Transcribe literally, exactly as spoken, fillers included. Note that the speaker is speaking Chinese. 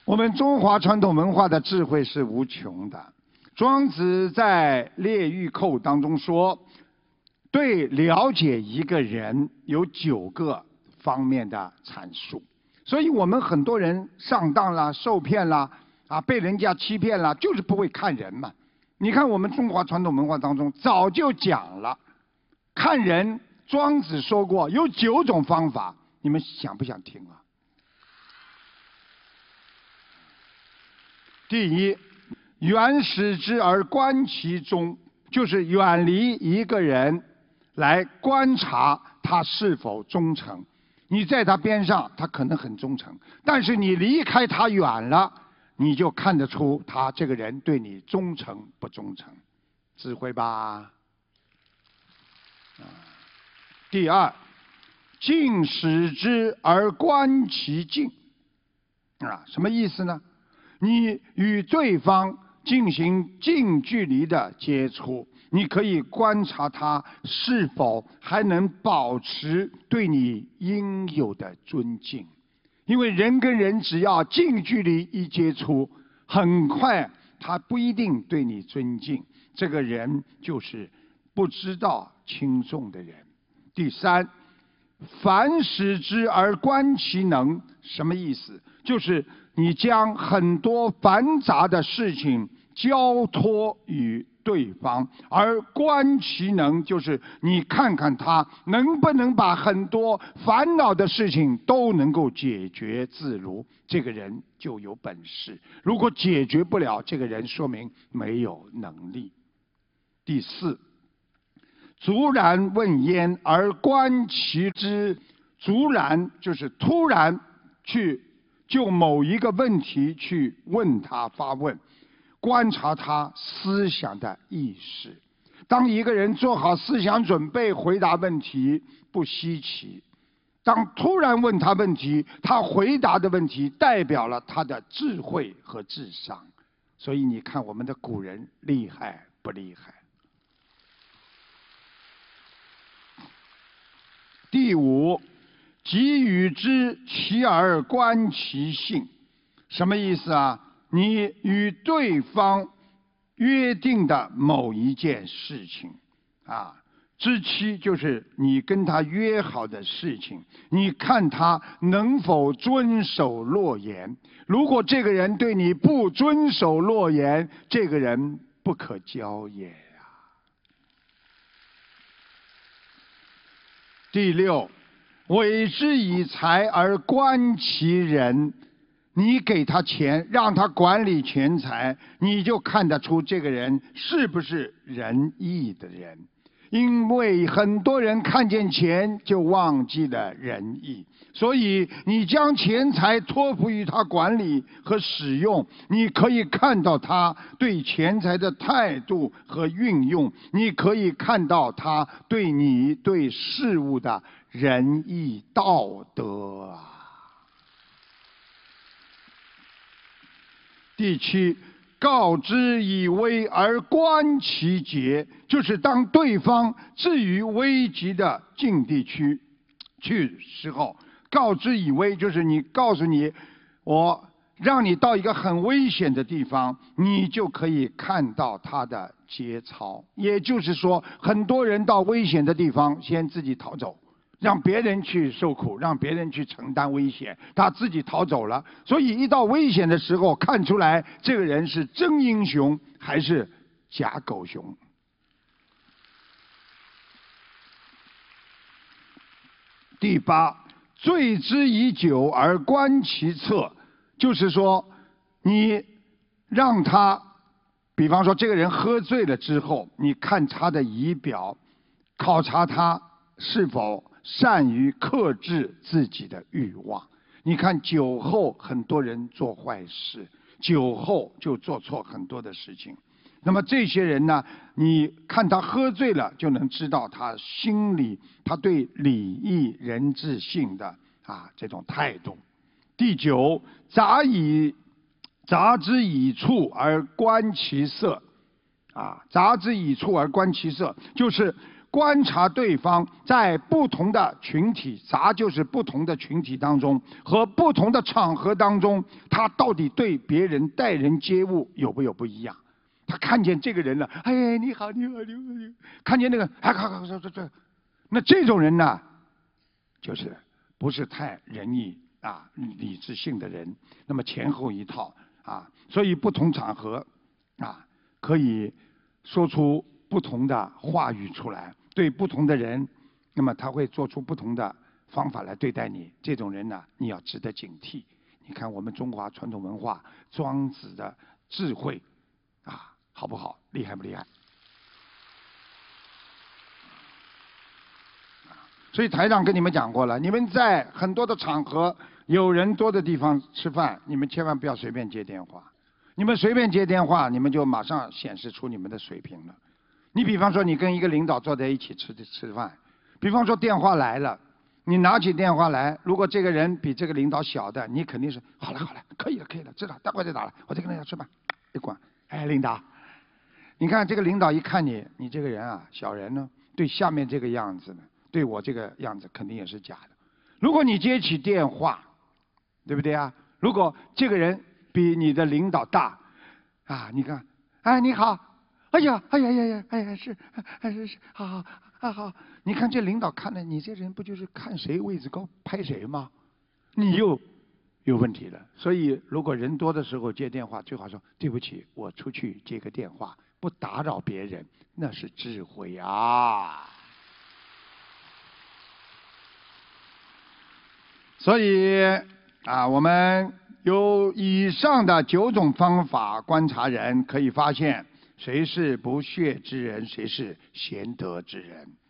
我们中华传统文化的智慧是无穷的。庄子在《列御寇》当中说，对了解一个人有九个方面的阐述。所以我们很多人上当啦、受骗啦、啊被人家欺骗啦，就是不会看人嘛。你看我们中华传统文化当中早就讲了，看人，庄子说过有九种方法，你们想不想听啊？第一，远使之而观其中，就是远离一个人来观察他是否忠诚。你在他边上，他可能很忠诚，但是你离开他远了，你就看得出他这个人对你忠诚不忠诚。智慧吧？第二，近使之而观其境。啊，什么意思呢？你与对方进行近距离的接触，你可以观察他是否还能保持对你应有的尊敬。因为人跟人只要近距离一接触，很快他不一定对你尊敬，这个人就是不知道轻重的人。第三，凡使之而观其能，什么意思？就是你将很多繁杂的事情交托于对方，而观其能，就是你看看他能不能把很多烦恼的事情都能够解决自如，这个人就有本事。如果解决不了，这个人说明没有能力。第四，卒然问焉而观其知。卒然就是突然去就某一个问题去问他发问，观察他思想的意识。当一个人做好思想准备回答问题不稀奇，当突然问他问题，他回答的问题代表了他的智慧和智商。所以你看我们的古人厉害不厉害？第五，己与之其而观其性。什么意思啊？你与对方约定的某一件事情啊，知期就是你跟他约好的事情，你看他能否遵守诺言。如果这个人对你不遵守诺言，这个人不可交也呀。第六，委之以财而观其人。你给他钱，让他管理钱财，你就看得出这个人是不是仁义的人。因为很多人看见钱就忘记了仁义，所以你将钱财托付于他管理和使用，你可以看到他对钱财的态度和运用，你可以看到他对你对事物的仁义道德啊。第七，告之以危而观其节，就是当对方置于危急的境地区去时候，告之以危，就是你告诉你，我让你到一个很危险的地方，你就可以看到他的节操。也就是说，很多人到危险的地方，先自己逃走。让别人去受苦，让别人去承担危险，他自己逃走了。所以一到危险的时候，看出来这个人是真英雄还是假狗熊。第八，醉之以酒而观其策，就是说你让他，比方说这个人喝醉了之后，你看他的仪表，考察他是否善于克制自己的欲望。你看酒后很多人做坏事，酒后就做错很多的事情。那么这些人呢，你看他喝醉了，就能知道他心里他对礼义仁智信的啊这种态度。第九，杂以杂之以处而观其色，啊，杂之以处而观其色，就是观察对方在不同的群体，杂就是不同的群体当中和不同的场合当中，他到底对别人待人接物有没有不一样？他看见这个人了，哎，你好，你好，你好，你好，看见那个，哎，快快，这这这，那这种人呢，就是不是太仁义啊、理智性的人。那么前后一套啊，所以不同场合啊，可以说出不同的话语出来，对不同的人，那么他会做出不同的方法来对待你。这种人呢，你要值得警惕。你看我们中华传统文化，庄子的智慧啊。好不好？厉害不厉害？所以台长跟你们讲过了，你们在很多的场合，有人多的地方吃饭，你们千万不要随便接电话。你们随便接电话，你们就马上显示出你们的水平了。你比方说，你跟一个领导坐在一起吃吃饭，比方说电话来了，你拿起电话来，如果这个人比这个领导小的，你肯定是好了好了，可以了可以了，知道，待会儿就打了，我再跟人家吃饭，别管。哎，领导。你看这个领导一看你，你这个人啊，小人呢，对下面这个样子呢，对我这个样子肯定也是假的。如果你接起电话，对不对啊？如果这个人比你的领导大，啊，你看，哎，你好，哎呀，哎呀呀呀，哎呀是，哎是是，好好啊好，你看这领导看了你这人不就是看谁位置高拍谁吗？你又有问题了。所以如果人多的时候接电话，最好说对不起，我出去接个电话。不打扰别人，那是智慧啊！所以啊，我们有以上的九种方法观察人，可以发现谁是不屑之人，谁是贤德之人。